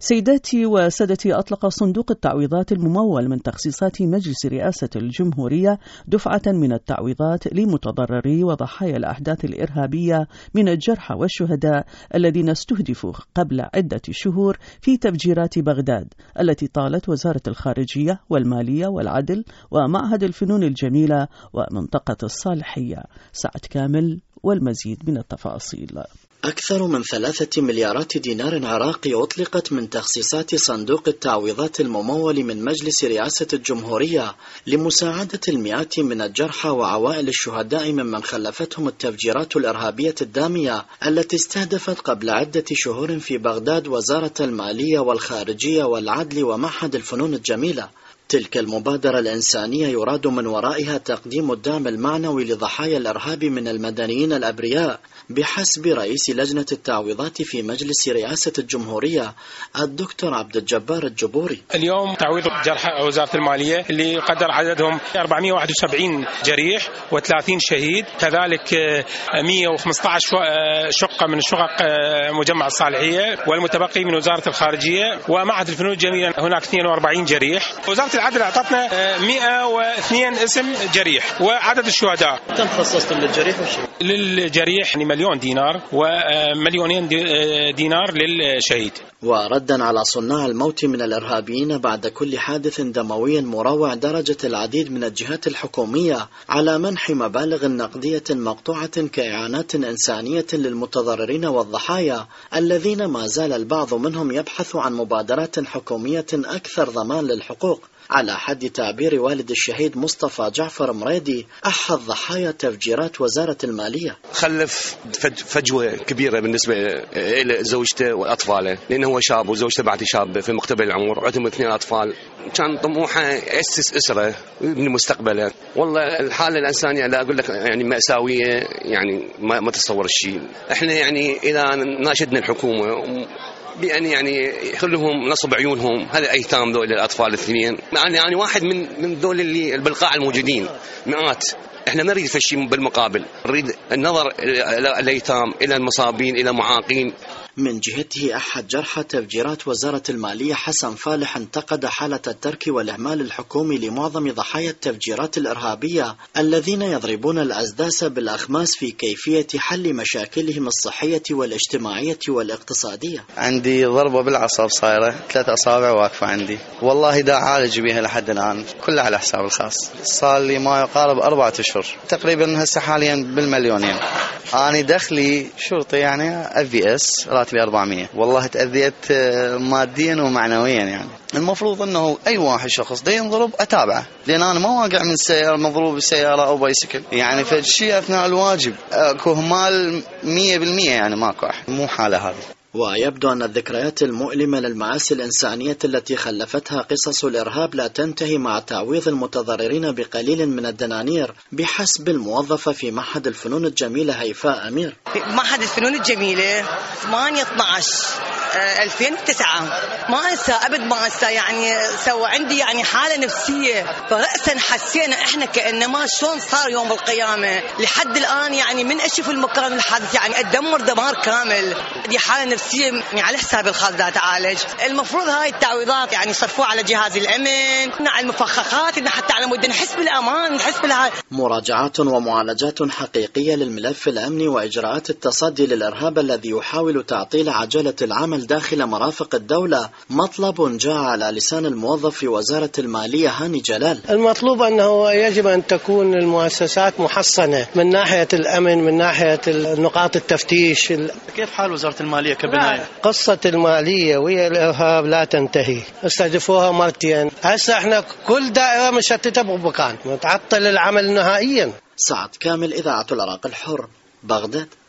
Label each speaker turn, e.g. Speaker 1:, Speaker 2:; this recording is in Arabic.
Speaker 1: سيداتي وسادتي، أطلق صندوق التعويضات الممول من تخصيصات مجلس رئاسة الجمهورية دفعة من التعويضات لمتضرري وضحايا الأحداث الإرهابية من الجرحى والشهداء الذين استهدفوا قبل عدة شهور في تفجيرات بغداد، التي طالت وزارة الخارجية والمالية والعدل ومعهد الفنون الجميلة ومنطقة الصالحية. سعد كامل والمزيد من التفاصيل.
Speaker 2: أكثر من 3 مليارات دينار عراقي أطلقت من تخصيصات صندوق التعويضات الممول من مجلس رئاسة الجمهورية لمساعدة المئات من الجرحى وعوائل الشهداء ممن خلفتهم التفجيرات الإرهابية الدامية التي استهدفت قبل عدة شهور في بغداد وزارة المالية والخارجية والعدل ومعهد الفنون الجميلة. تلك المبادرة الإنسانية يراد من ورائها تقديم الدعم المعنوي لضحايا الإرهاب من المدنيين الأبرياء بحسب رئيس لجنة التعويضات في مجلس رئاسة الجمهورية الدكتور عبد الجبار الجبوري.
Speaker 3: اليوم تعويض جرحى وزارة المالية اللي قدر عددهم 471 جريح و30 شهيد، كذلك 115 شقة من شقق مجمع الصالحية، والمتبقي من وزارة الخارجية ومعهد الفنون الجميلة هناك 42 جريح. وزارة العدل أعطتنا 102 اسم جريح. وعدد الشهداء
Speaker 2: كم خصصتم للجريح والشهيد؟
Speaker 3: للجريح 1,000,000 دينار و2,000,000 دينار للشهيد.
Speaker 2: وردا على صناع الموت من الإرهابيين بعد كل حادث دموي مروع، درجت العديد من الجهات الحكومية على منح مبالغ نقدية مقطوعة كإعانات إنسانية للمتضررين والضحايا الذين ما زال البعض منهم يبحث عن مبادرات حكومية أكثر ضمان للحقوق، على حد تعبير والد الشهيد مصطفى جعفر مريدي أحد ضحايا تفجيرات وزارة المالية.
Speaker 4: خلف فجوة كبيرة بالنسبة لزوجته وأطفاله، لأنه هو شاب وزوجته بعد شابة في مقتبل العمر، عندهم 2 أطفال. كان طموحه يأسس أسرة من مستقبله. والله الحالة الإنسانية لا أقول لك يعني مأساوية، يعني ما تصور الشيء. احنا يعني إذا ناشدنا الحكومة بأن يعني يخلوهم نصب عيونهم هذا أيتام ذول الأطفال الاثنين، يعني واحد من ذول اللي بالقاع الموجودين مئات. احنا ما نريد فشي بالمقابل، نريد النظر إلى الأيتام، إلى المصابين، إلى معاقين.
Speaker 2: من جهته أحد جرحى تفجيرات وزارة المالية حسن فالح انتقد حالة الترك والإهمال الحكومي لمعظم ضحايا التفجيرات الإرهابية الذين يضربون الأسداس بالأخماس في كيفية حل مشاكلهم الصحية والاجتماعية والاقتصادية.
Speaker 5: عندي ضربة بالعصب صايرة 3 أصابع واقفة عندي، والله دا عالج بها لحد الآن، كلها على حساب الخاص. صار لي ما يقارب 4 أشهر تقريبا، هسه حاليا بالمليونين. أنا دخلي شرطي يعني FVS، راتبي 400. والله تأذيت ماديا ومعنويا. يعني المفروض أنه أي واحد شخص دا ينضرب أتابعه، لأن أنا ما واقع من سيارة مضروب بسيارة أو بايسكل، يعني فالشيء أثناء الواجب أكو همال 100%، يعني ماكو أحد، مو حالة هذه.
Speaker 2: ويبدو أن الذكريات المؤلمة للمآسي الإنسانية التي خلفتها قصص الإرهاب لا تنتهي مع تعويض المتضررين بقليل من الدنانير بحسب الموظفة في معهد الفنون الجميلة هيفاء أمير.
Speaker 6: معهد الفنون الجميلة 8/12/2009 ما أنسى أبد، ما أنسى. يعني سوى عندي يعني حالة نفسية، فرأسا حسينا إحنا كأنما شلون صار يوم القيامة. لحد الآن يعني من أشوف المكان الحادث يعني أدمر دمار كامل. دي حالة نفسية يعني على حساب الخاص دا تعالج. المفروض هاي التعويضات يعني صرفوها على جهاز الأمن، على المفخخات، إن حتى على مود نحس بالأمان، نحس بالهاي.
Speaker 2: مراجعات ومعالجات حقيقية للملف الأمني وإجراءات التصدي للإرهاب الذي يحاول تعطيل عجلة العمل داخل مرافق الدولة، مطلب جاء على لسان الموظف في وزارة المالية هاني جلال.
Speaker 7: المطلوب أنه يجب أن تكون المؤسسات محصنة من ناحية الأمن، من ناحية نقاط التفتيش.
Speaker 2: كيف حال وزارة المالية كبناية؟
Speaker 7: قصة المالية وهي الإرهاب لا تنتهي، استهدفوها مرتين. هسه احنا كل دائرة مشتتة بمكان، متعطل العمل نهائيا.
Speaker 2: سعد كامل، إذاعة العراق الحر، بغداد.